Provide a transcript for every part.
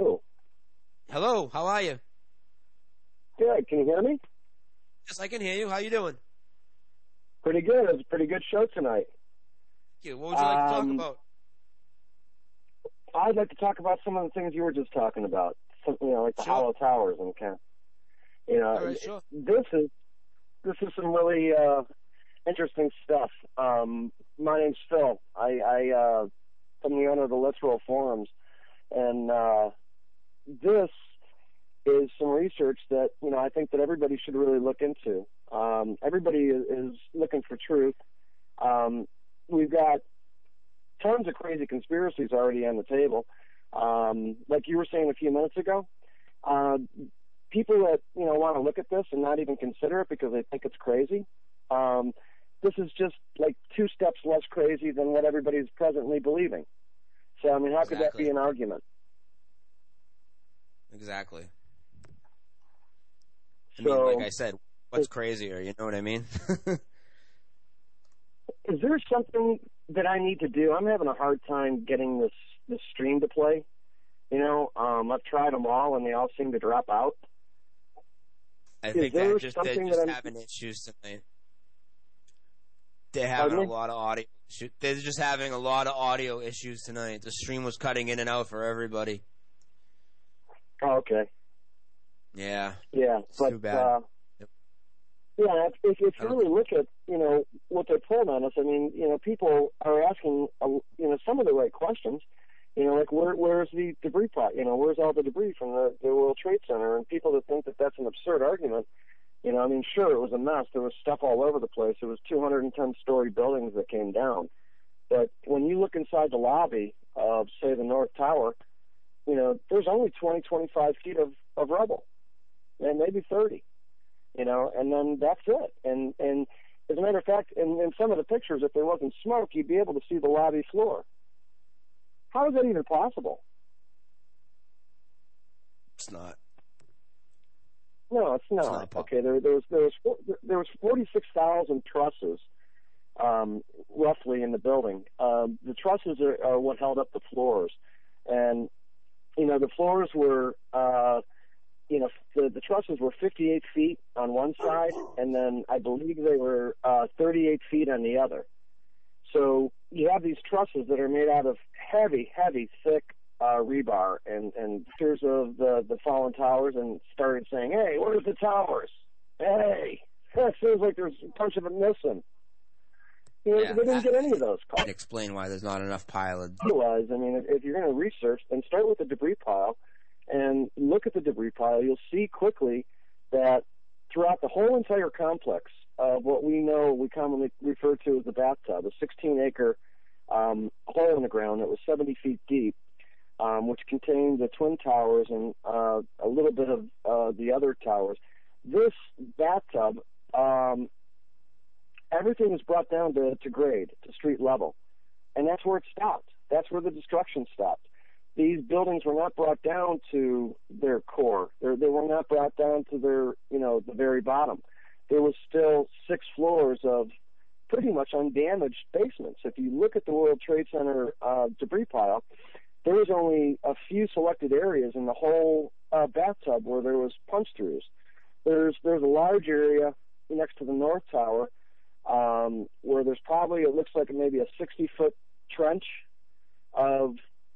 Hello. Hello, how are you? Good. Can you hear me? Yes, I can hear you. How you doing? Pretty good. It was a pretty good show tonight. Thank you. What would you like to talk about? I'd like to talk about some of the things you were just talking about. Something, like the Sure. hollow towers and All right, sure. This is some really interesting stuff. My name's Phil. I'm the owner of the Let's Roll forums, and this is some research that I think that everybody should really look into. Everybody is looking for truth. We've got tons of crazy conspiracies already on the table. Like you were saying a few minutes ago, people that want to look at this and not even consider it because they think it's crazy. This is just like 2 steps less crazy than what everybody's presently believing. So, I mean, how could that be an argument? Exactly. I So, mean, like I said, what's crazier? You know what I mean? Is there something that I need to do? I'm having a hard time getting this stream to play. I've tried them all, and they all seem to drop out. I think they're just having issues tonight. They're having a lot of audio issues. They're just having a lot of audio issues tonight. The stream was cutting in and out for everybody. Oh, okay. Yeah. Yeah, it's too bad. Yeah, if you really look at, what they pulled on us, I mean, people are asking, some of the right questions. Like where's the debris plot? Where's all the debris from the World Trade Center? And people that think that that's an absurd argument, I mean, sure, it was a mess. There was stuff all over the place. It was 210-story buildings that came down. But when you look inside the lobby of, say, the North Tower, there's only 20, 25 feet of rubble, and maybe 30. And then that's it. And as a matter of fact, in some of the pictures, if there wasn't smoke, you'd be able to see the lobby floor. How is that even possible? It's not. No, it's not. It's not possible. Okay, there was 46,000 trusses, roughly in the building. The trusses are what held up the floors, and the floors were. The trusses were 58 feet on one side, and then I believe they were 38 feet on the other. So you have these trusses that are made out of heavy, thick rebar, and pictures of the fallen towers, and started saying, "Hey, where's the towers? Hey, it seems like there's a bunch of them missing." They didn't get any of those calls. Explain why there's not enough pilots. Otherwise, I mean, if you're going to research, then start with the debris pile. And look at the debris pile, you'll see quickly that throughout the whole entire complex of what we commonly refer to as the bathtub, a 16-acre hole in the ground that was 70 feet deep, which contained the twin towers and a little bit of the other towers. This bathtub, everything was brought down to grade, to street level. And that's where it stopped. That's where the destruction stopped. These buildings were not brought down to their core. They were not brought down to their, the very bottom. There was still 6 floors of pretty much undamaged basements. If you look at the World Trade Center debris pile, there was only a few selected areas in the whole bathtub where there was punch-throughs. There's a large area next to the North Tower where there's probably, it looks like maybe a 60-foot trench of,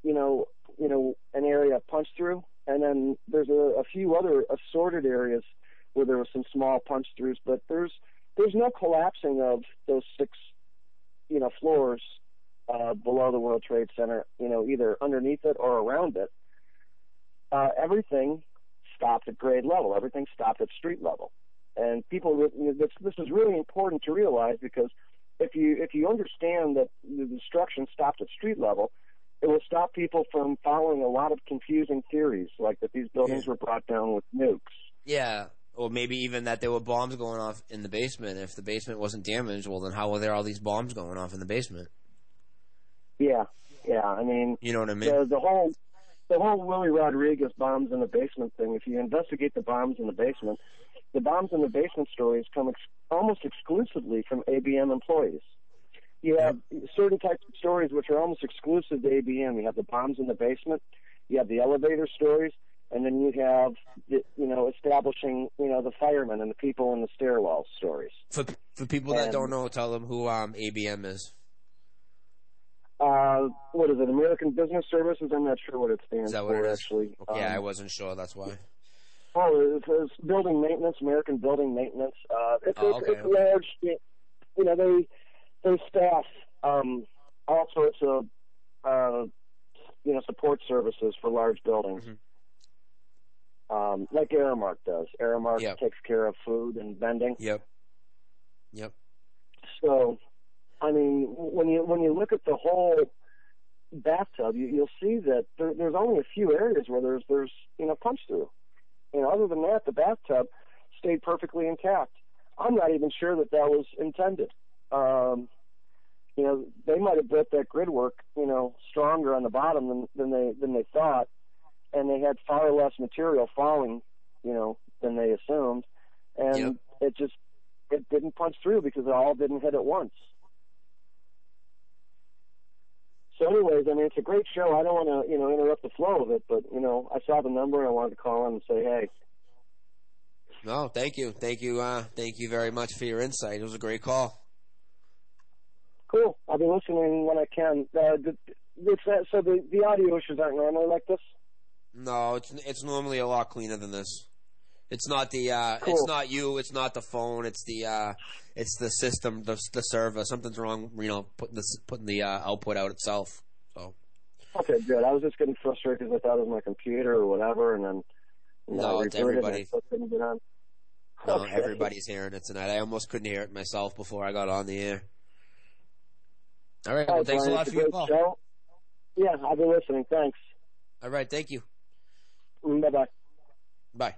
an area punch through, and then there's a few other assorted areas where there were some small punch throughs, but there's no collapsing of those 6, floors below the World Trade Center, either underneath it or around it. Everything stopped at grade level. Everything stopped at street level, and people. This is really important to realize, because if you understand that the destruction stopped at street level, it will stop people from following a lot of confusing theories, like that these buildings were brought down with nukes. Yeah, or maybe even that there were bombs going off in the basement. If the basement wasn't damaged, well, then how were there all these bombs going off in the basement? Yeah. I mean, you know what I mean? The whole Willie Rodriguez bombs in the basement thing. If you investigate the bombs in the basement stories come almost exclusively from ABM employees. You have certain types of stories which are almost exclusive to ABM. You have the bombs in the basement. You have the elevator stories, and then you have establishing the firemen and the people in the stairwell stories. For people that don't know, tell them who ABM is. What is it? American Business Services? I'm not sure what it stands for, actually. Okay, I wasn't sure. That's why. Oh, it's building maintenance, American Building Maintenance. It's large. They staff all sorts of support services for large buildings, like Aramark does. Aramark takes care of food and vending. Yep. So, I mean, when you look at the whole bathtub, you'll see that there's only a few areas where there's punch through. Other than that, the bathtub stayed perfectly intact. I'm not even sure that was intended. They might have built that grid work, stronger on the bottom than they thought, and they had far less material falling, than they assumed, and it didn't punch through because it all didn't hit at once. So anyways, I mean, it's a great show. I don't want to, interrupt the flow of it, but, I saw the number and I wanted to call in and say, hey. No, thank you. Thank you very much for your insight. It was a great call. Cool. I'll be listening when I can. So the audio issues aren't normally like this? No, it's normally a lot cleaner than this. It's not the cool. It's not you. It's not the phone. It's the system, the server. Something's wrong. Putting the output out itself. So. Okay, good. I was just getting frustrated because I thought it was my computer or whatever, and then no, it's everybody. Couldn't get on. No, everybody's hearing it tonight. I almost couldn't hear it myself before I got on the air. All right. Well, thanks a lot for your call. Show. Yeah, I'll be listening. Thanks. All right. Thank you. Bye-bye. Bye.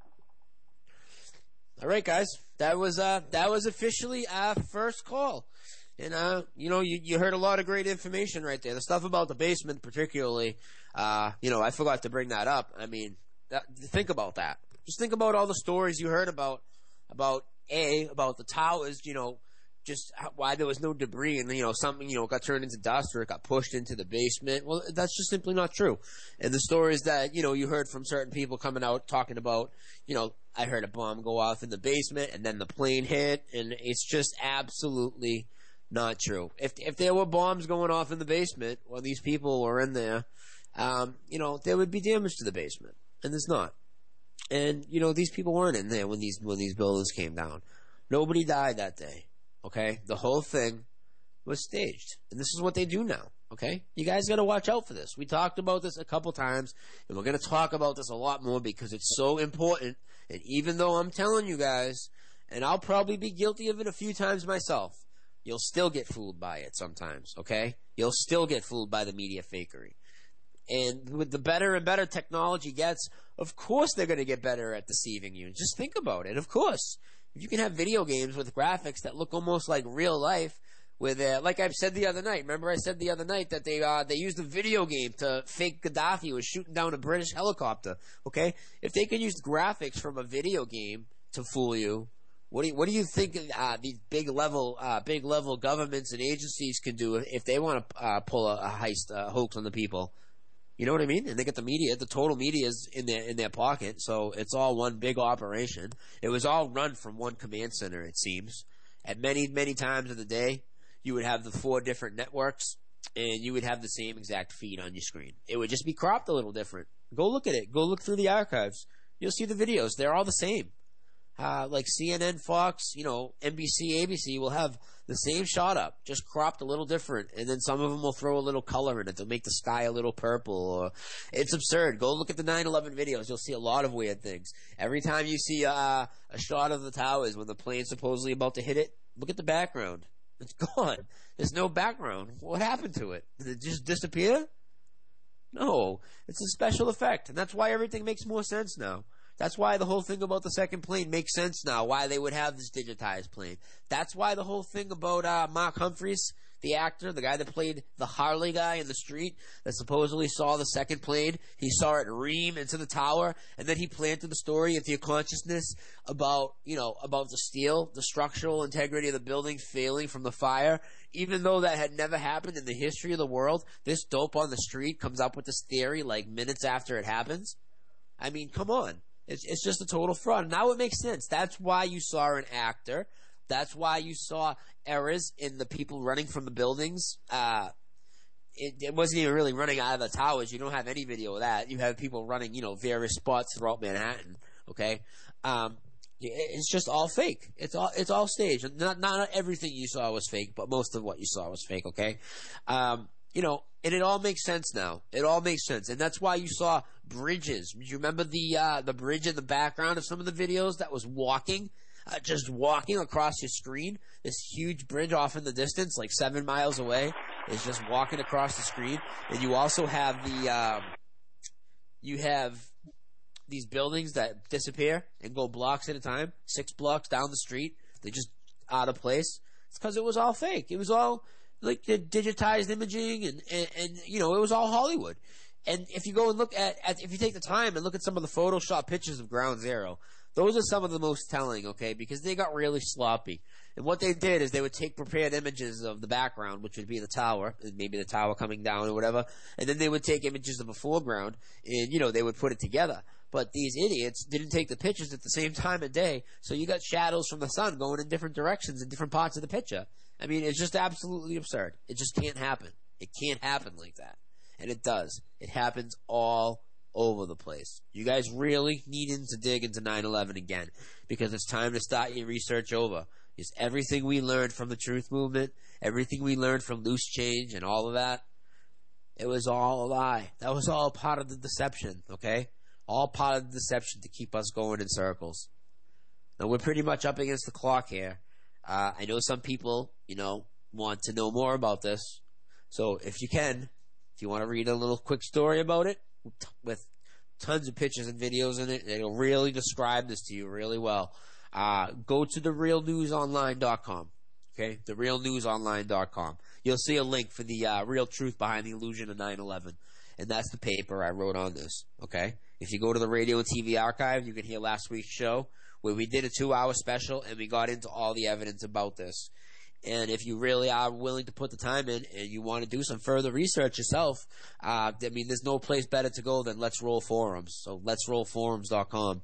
All right, guys. That was officially our first call. And, you heard a lot of great information right there. The stuff about the basement particularly, I forgot to bring that up. I mean, think about that. Just think about all the stories you heard about the towers, just why there was no debris and, something, got turned into dust or it got pushed into the basement. Well, that's just simply not true. And the stories that, you heard from certain people coming out talking about, I heard a bomb go off in the basement and then the plane hit, and it's just absolutely not true. If there were bombs going off in the basement while these people were in there, there would be damage to the basement, and there's not. And, these people weren't in there when these buildings came down. Nobody died that day. Okay, the whole thing was staged, and this is what they do now. Okay, you guys got to watch out for this. We talked about this a couple times, and we're going to talk about this a lot more because it's so important. And even though I'm telling you guys, and I'll probably be guilty of it a few times myself, you'll still get fooled by it sometimes. Okay, you'll still get fooled by the media fakery. And with the better and better technology gets, of course they're going to get better at deceiving you. Just think about it. Of course. If you can have video games with graphics that look almost like real life, with like I've said the other night. Remember, I said the other night that they used a video game to fake Gaddafi was shooting down a British helicopter. Okay, if they can use graphics from a video game to fool you, what do you think these big level governments and agencies can do if they want to pull a heist hoax on the people? You know what I mean? And they get the media, the total media is in their pocket, so it's all one big operation. It was all run from one command center, it seems. At many, many times of the day, you would have the 4 different networks, and you would have the same exact feed on your screen. It would just be cropped a little different. Go look at it. Go look through the archives. You'll see the videos. They're all the same. Like CNN, Fox, NBC, ABC will have the same shot up, just cropped a little different, and then some of them will throw a little color in it to make the sky a little purple. Or it's absurd. Go look at the 9/11 videos. You'll see a lot of weird things. Every time you see a shot of the towers when the plane's supposedly about to hit it, look at the background. It's gone. There's no background. What happened to it? Did it just disappear? No. It's a special effect, and that's why everything makes more sense now. That's why the whole thing about the second plane makes sense now, why they would have this digitized plane. That's why the whole thing about Mark Humphreys the actor, the guy that played the Harley guy in the street that supposedly saw the second plane. He saw it ream into the tower, and then he planted the story into your consciousness about the steel, the structural integrity of the building failing from the fire. Even though that had never happened in the history of the world, this dope on the street comes up with this theory like minutes after it happens. I mean, come on. It's just a total fraud. Now it makes sense. That's why you saw an actor. That's why you saw errors in the people running from the buildings. It wasn't even really running out of the towers. You don't have any video of that. You have people running, various spots throughout Manhattan. Okay, it's just all fake. It's all staged. Not everything you saw was fake, but most of what you saw was fake. Okay, and it all makes sense now. It all makes sense, and that's why you saw bridges. Do you remember the bridge in the background of some of the videos that was walking? Just walking across your screen, this huge bridge off in the distance, like 7 miles away, is just walking across the screen. And you also have you have these buildings that disappear and go blocks at a time, 6 blocks down the street. They're just out of place. It's because it was all fake. It was all like the digitized imaging and it was all Hollywood. And if you go and look if you take the time and look at some of the Photoshop pictures of Ground Zero, those are some of the most telling, okay, because they got really sloppy. And what they did is they would take prepared images of the background, which would be the tower, maybe the tower coming down or whatever, and then they would take images of the foreground, and, they would put it together. But these idiots didn't take the pictures at the same time of day, so you got shadows from the sun going in different directions in different parts of the picture. I mean, it's just absolutely absurd. It just can't happen. It can't happen like that. And it does. It happens all over the place. You guys really needing to dig into 9/11 again, because it's time to start your research over. Because everything we learned from the Truth Movement, everything we learned from Loose Change and all of that, it was all a lie. That was all part of the deception, okay? All part of the deception to keep us going in circles. Now, we're pretty much up against the clock here. I know some people, want to know more about this. So if you want to read a little quick story about it, with tons of pictures and videos in it, it'll really describe this to you really well. Go to therealnewsonline.com. Okay, therealnewsonline.com. You'll see a link for the real truth behind the illusion of 9/11, and that's the paper I wrote on this. Okay, if you go to the radio and TV archive, you can hear last week's show where we did a 2-hour special and we got into all the evidence about this. And if you really are willing to put the time in and you want to do some further research yourself, there's no place better to go than Let's Roll Forums. So letsrollforums.com.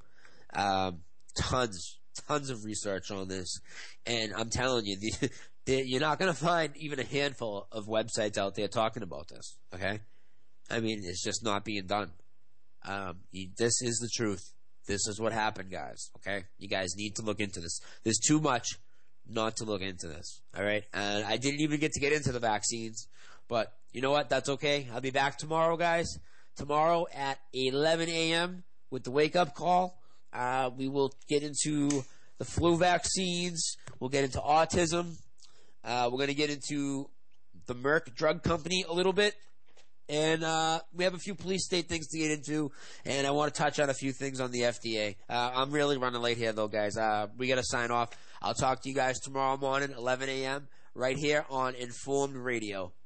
Tons of research on this. And I'm telling you, you're not going to find even a handful of websites out there talking about this. Okay? I mean, it's just not being done. This is the truth. This is what happened, guys. Okay? You guys need to look into this. There's too much not to look into this. All right? And I didn't even get into the vaccines. But you know what? That's okay. I'll be back tomorrow, guys. Tomorrow at 11 a.m. with the wake-up call. We will get into the flu vaccines. We'll get into autism. We're going to get into the Merck drug company a little bit. And we have a few police state things to get into. And I want to touch on a few things on the FDA. I'm really running late here, though, guys. We got to sign off. I'll talk to you guys tomorrow morning, 11 a.m., right here on Informed Radio.